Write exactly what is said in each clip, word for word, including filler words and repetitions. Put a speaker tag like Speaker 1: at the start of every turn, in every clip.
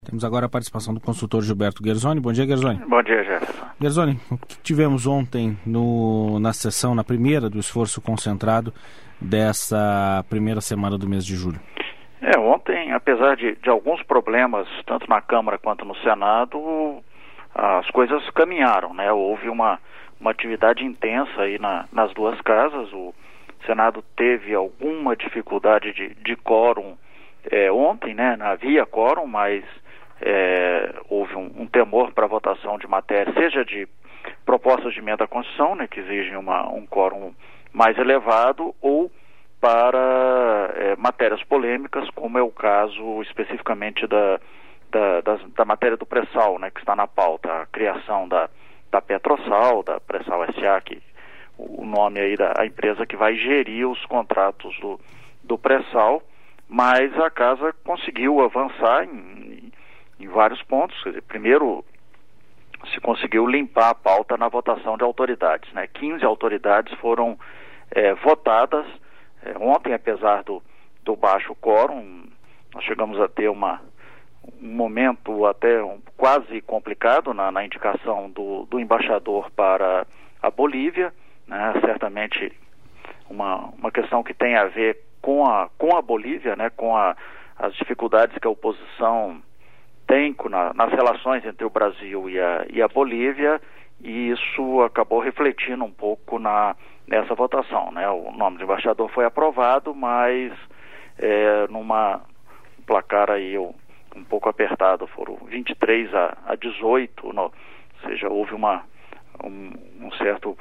Speaker 1: Temos agora a participação do consultor Gilberto Guerzoni. Bom dia, Guerzoni.
Speaker 2: Bom dia, Jefferson.
Speaker 1: Guerzoni, o que tivemos ontem no, na sessão, na primeira do esforço concentrado dessa primeira semana do mês de julho?
Speaker 2: É, ontem, apesar de, de alguns problemas, tanto na Câmara quanto no Senado, as coisas caminharam, né? Houve uma, uma atividade intensa aí na, nas duas casas. O Senado teve alguma dificuldade de, de quórum é, ontem, né? Havia quórum, mas É, houve um, um temor para a votação de matéria, seja de propostas de emenda à Constituição, né, que exigem uma, um quórum mais elevado, ou para é, matérias polêmicas, como é o caso especificamente da, da, da, da matéria do pré-sal, né, que está na pauta, a criação da, da Petrosal, da Pré-Sal S A, que o nome aí da a empresa que vai gerir os contratos do, do pré-sal, mas a Casa conseguiu avançar em em vários pontos. Quer dizer, primeiro se conseguiu limpar a pauta na votação de autoridades, né? quinze autoridades foram é, votadas é, ontem, apesar do, do baixo quórum. Nós chegamos a ter uma, um momento até um, quase complicado na, na indicação do, do embaixador para a Bolívia, né? Certamente uma, uma questão que tem a ver com a, com a Bolívia, né? Com a, as dificuldades que a oposição tem na, nas relações entre o Brasil e a, e a Bolívia, e isso acabou refletindo um pouco na, nessa votação, né? O nome do embaixador foi aprovado, mas é, numa um placar aí um pouco apertado, foram vinte e três a dezoito, no, ou seja, houve uma, um, um certo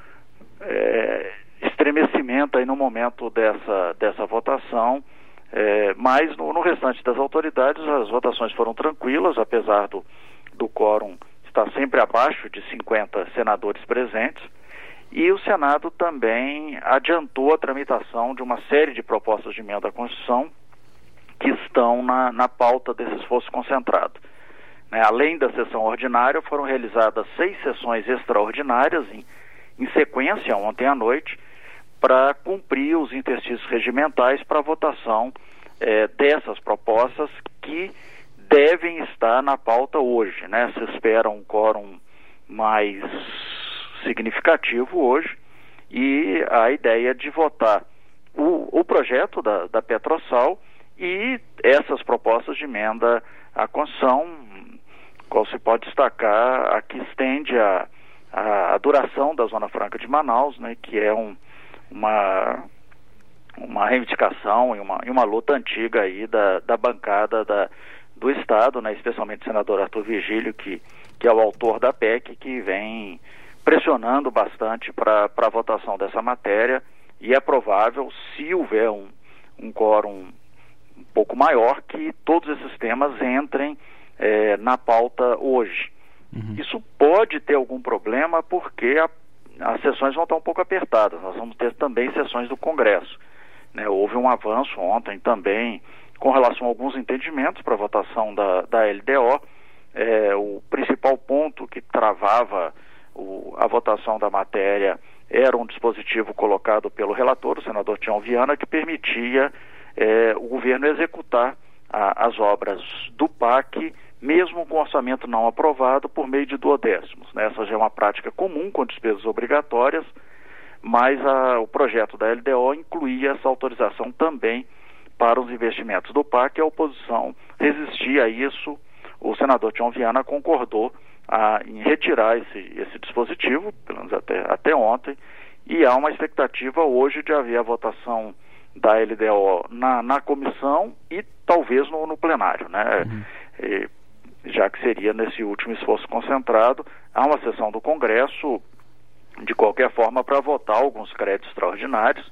Speaker 2: é, estremecimento aí no momento dessa, dessa votação. É, mas no, no restante das autoridades as votações foram tranquilas, apesar do, do quórum estar sempre abaixo de cinquenta senadores presentes, e o Senado também adiantou a tramitação de uma série de propostas de emenda à Constituição que estão na, na pauta desse esforço concentrado. Né, além da sessão ordinária, foram realizadas seis sessões extraordinárias em, em sequência ontem à noite, para cumprir os interstícios regimentais para a votação é, dessas propostas que devem estar na pauta hoje, né? Se espera um quórum mais significativo hoje, e a ideia de votar o, o projeto da, da Petrosal e essas propostas de emenda à Constituição, qual se pode destacar a que estende a, a, a duração da Zona Franca de Manaus, né? Que é um uma, uma reivindicação e uma, e uma luta antiga aí da, da bancada da, do Estado, né, especialmente o senador Arthur Virgílio, que, que é o autor da P E C, que vem pressionando bastante para a votação dessa matéria, e é provável, se houver um, um quórum um pouco maior, que todos esses temas entrem é, na pauta hoje. Uhum. Isso pode ter algum problema porque a as sessões vão estar um pouco apertadas. Nós vamos ter também sessões do Congresso, né? Houve um avanço ontem também com relação a alguns entendimentos para a votação da, da L D O. É, o principal ponto que travava o, a votação da matéria era um dispositivo colocado pelo relator, o senador Tião Viana, que permitia é, o governo executar a, as obras do P A C, mesmo com orçamento não aprovado, por meio de duodécimos, né? Essa já é uma prática comum com despesas obrigatórias, mas a, o projeto da L D O incluía essa autorização também para os investimentos do P A C, e a oposição resistia a isso. O senador Tião Viana concordou a, em retirar esse, esse dispositivo, pelo menos até, até ontem, e há uma expectativa hoje de haver a votação da L D O na, na comissão e talvez no, no plenário, né? Uhum. E, já que seria nesse último esforço concentrado. Há uma sessão do Congresso, de qualquer forma, para votar alguns créditos extraordinários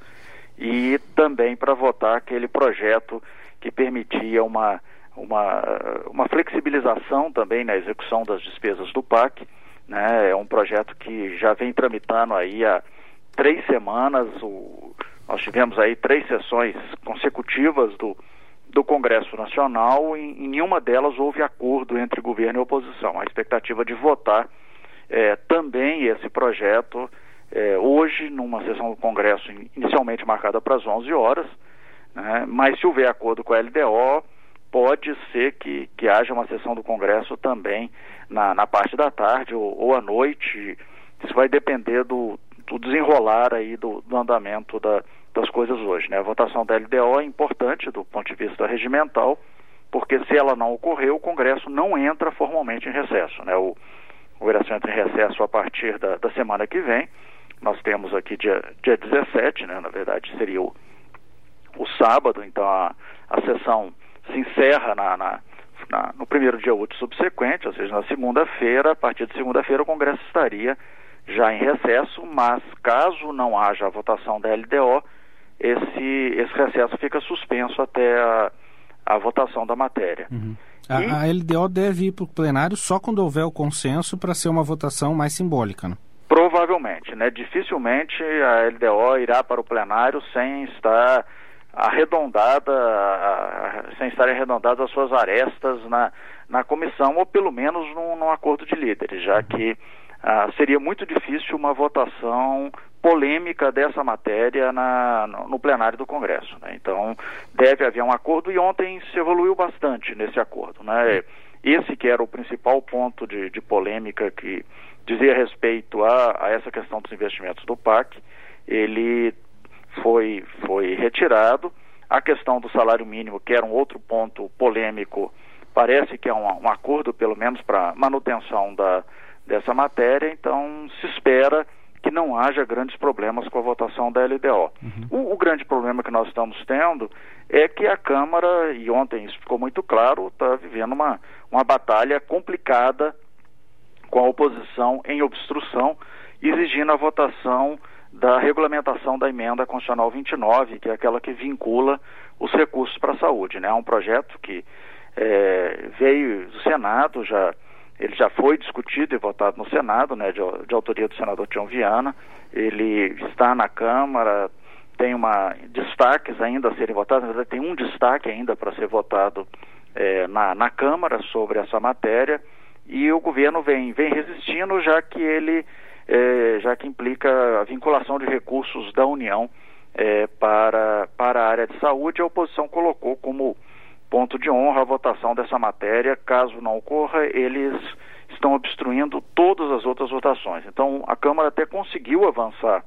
Speaker 2: e também para votar aquele projeto que permitia uma, uma, uma flexibilização também na execução das despesas do P A C, né? É um projeto que já vem tramitando aí há três semanas. O, nós tivemos aí três sessões consecutivas do do Congresso Nacional, e em nenhuma delas houve acordo entre governo e oposição. A expectativa de votar é, também esse projeto é, hoje, numa sessão do Congresso inicialmente marcada para as onze horas, né, mas se houver acordo com a L D O, pode ser que, que haja uma sessão do Congresso também na, na parte da tarde ou, ou à noite. Isso vai depender do, do desenrolar aí do, do andamento da, das coisas hoje, né? A votação da L D O é importante do ponto de vista regimental, porque se ela não ocorrer, o Congresso não entra formalmente em recesso, né? O, o Congresso entra em recesso a partir da, da semana que vem. Nós temos aqui dia, dia dezessete, né? Na verdade seria o, o sábado, então a, a sessão se encerra na, na, na, no primeiro dia útil subsequente, ou seja, na segunda-feira. A partir de segunda-feira o Congresso estaria já em recesso, mas caso não haja a votação da L D O, esse, esse recesso fica suspenso até a, a votação da matéria.
Speaker 1: Uhum.
Speaker 2: E,
Speaker 1: a, a L D O deve ir para o plenário só quando houver o consenso para ser uma votação mais simbólica, né?
Speaker 2: Provavelmente, né? Dificilmente a L D O irá para o plenário sem estar arredondada, sem estarem arredondadas as suas arestas na, na comissão, ou pelo menos num, num acordo de líderes, já que ah, seria muito difícil uma votação polêmica dessa matéria na, no, no plenário do Congresso, né? Então deve haver um acordo, e ontem se evoluiu bastante nesse acordo, né? Esse que era o principal ponto de, de polêmica, que dizia respeito a, a essa questão dos investimentos do P A C, ele foi, foi retirado. A questão do salário mínimo, que era um outro ponto polêmico, parece que é um, um acordo pelo menos para manutenção da, dessa matéria, então se espera que não haja grandes problemas com a votação da L D O. Uhum. O, o grande problema que nós estamos tendo é que a Câmara, e ontem isso ficou muito claro, está vivendo uma, uma batalha complicada com a oposição em obstrução, exigindo a votação da regulamentação da emenda constitucional vinte e nove, que é aquela que vincula os recursos para a saúde, né? É um projeto que é, veio do Senado, já, ele já foi discutido e votado no Senado, né, de, de autoria do senador Tião Viana. Ele está na Câmara, tem uma, destaques ainda a serem votados, na verdade tem um destaque ainda para ser votado é, na, na Câmara sobre essa matéria, e o governo vem, vem resistindo, já que ele É, já que implica a vinculação de recursos da União é, para, para a área de saúde. A oposição colocou como ponto de honra a votação dessa matéria. Caso não ocorra, eles estão obstruindo todas as outras votações. Então, a Câmara até conseguiu avançar.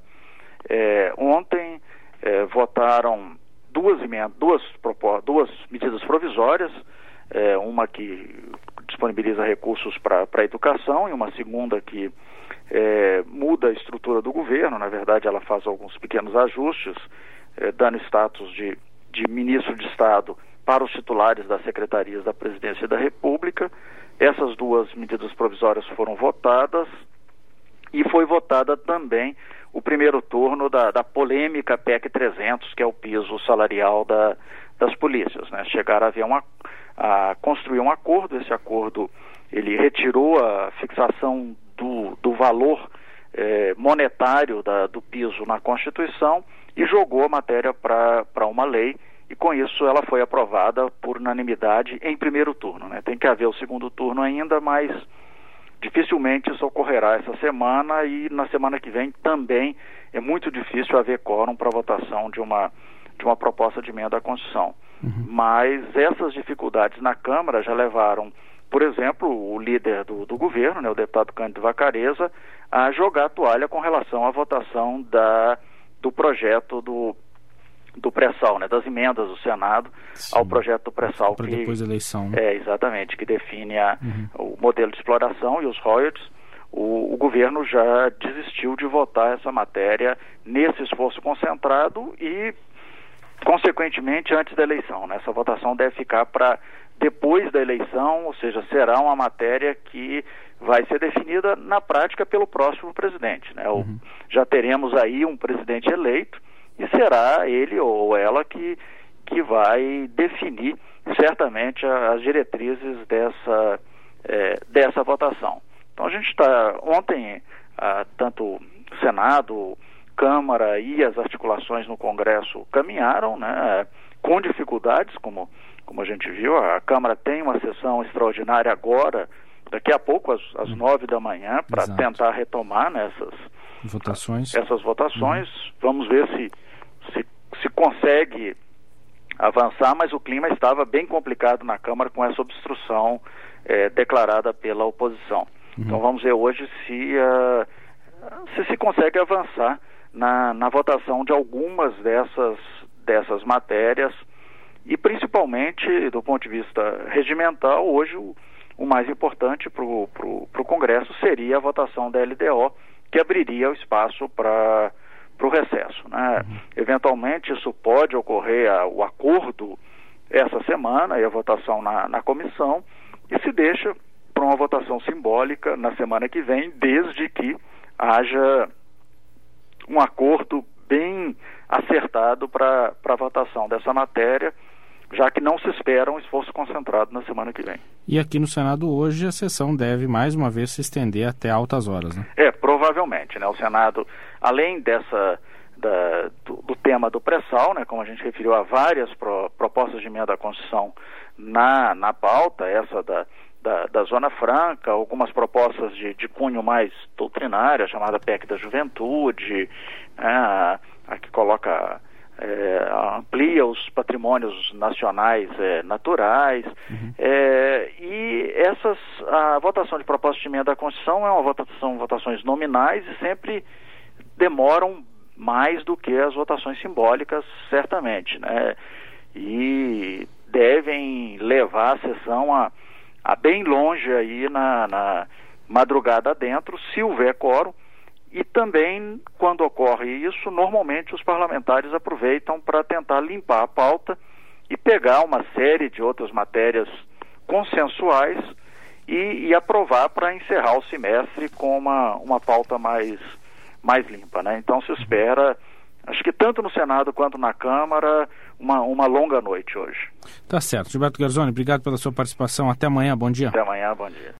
Speaker 2: É, ontem é, votaram duas, emendas, duas, duas medidas provisórias, é, uma que disponibiliza recursos para a educação e uma segunda que É, muda a estrutura do governo. Na verdade, ela faz alguns pequenos ajustes, é, dando status de, de ministro de Estado para os titulares das secretarias da Presidência da República. Essas duas medidas provisórias foram votadas, e foi votada também o primeiro turno da, da polêmica P E C trezentos, que é o piso salarial da, das polícias, né? Chegaram a, haver uma, a construir um acordo. Esse acordo ele retirou a fixação Do, do valor eh, monetário da, do piso na Constituição e jogou a matéria para uma lei, e com isso ela foi aprovada por unanimidade em primeiro turno, né? Tem que haver o segundo turno ainda, mas dificilmente isso ocorrerá essa semana, e na semana que vem também é muito difícil haver quórum para votação de uma, de uma proposta de emenda à Constituição. Uhum. Mas essas dificuldades na Câmara já levaram, por exemplo, o líder do, do governo, né, o deputado Cândido Vacareza, a jogar a toalha com relação à votação da, do projeto do, do pré-sal, né, das emendas do Senado. Sim, ao projeto do pré-sal.
Speaker 1: Para depois da eleição.
Speaker 2: É, exatamente, que define a,
Speaker 1: uhum.
Speaker 2: o modelo de exploração e os royalties. O, o governo já desistiu de votar essa matéria nesse esforço concentrado e, consequentemente, antes da eleição, né? Essa votação deve ficar para depois da eleição, ou seja, será uma matéria que vai ser definida na prática pelo próximo presidente, né?
Speaker 1: Uhum.
Speaker 2: Já teremos aí um presidente eleito, e será ele ou ela que, que vai definir certamente as diretrizes dessa, é, dessa votação. Então a gente está, ontem, ah, tanto o Senado, Câmara e as articulações no Congresso caminharam, né, com dificuldades, como, como a gente viu. A Câmara tem uma sessão extraordinária agora, daqui a pouco, às, às nove da manhã, para tentar retomar, né, essas
Speaker 1: votações.
Speaker 2: Essas votações. Uhum. Vamos ver se, se, se consegue avançar, mas o clima estava bem complicado na Câmara com essa obstrução é, declarada pela oposição. Uhum. Então vamos ver hoje se, uh, se se consegue avançar na, na votação de algumas dessas, dessas matérias e principalmente do ponto de vista regimental, hoje o, o mais importante para o Congresso seria a votação da L D O, que abriria o espaço para o recesso, né? Uhum. Eventualmente isso pode ocorrer a, o acordo essa semana e a votação na, na comissão, e se deixa para uma votação simbólica na semana que vem, desde que haja um acordo bem acertado para a votação dessa matéria, já que não se espera um esforço concentrado na semana que vem.
Speaker 1: E aqui no Senado hoje a sessão deve mais uma vez se estender até altas horas, né?
Speaker 2: É, provavelmente, né? O Senado, além dessa da, do, do tema do pré-sal, né, como a gente referiu, há várias pro, propostas de emenda à Constituição na, na pauta, essa da, da, da Zona Franca, algumas propostas de, de cunho mais doutrinário, a chamada P E C da Juventude, né, a, a que coloca... É, amplia os patrimônios nacionais é, naturais, uhum. é, e essas, a votação de proposta de emenda à Constituição é uma votação, votações nominais e sempre demoram mais do que as votações simbólicas, certamente, né? E devem levar a sessão a, a bem longe aí na, na madrugada dentro, se houver quórum. E também, quando ocorre isso, normalmente os parlamentares aproveitam para tentar limpar a pauta e pegar uma série de outras matérias consensuais e, e aprovar para encerrar o semestre com uma, uma pauta mais, mais limpa, né? Então se espera, acho que tanto no Senado quanto na Câmara, uma, uma longa noite hoje.
Speaker 1: Tá certo. Gilberto Garzoni, obrigado pela sua participação. Até amanhã, bom dia.
Speaker 2: Até amanhã, bom dia.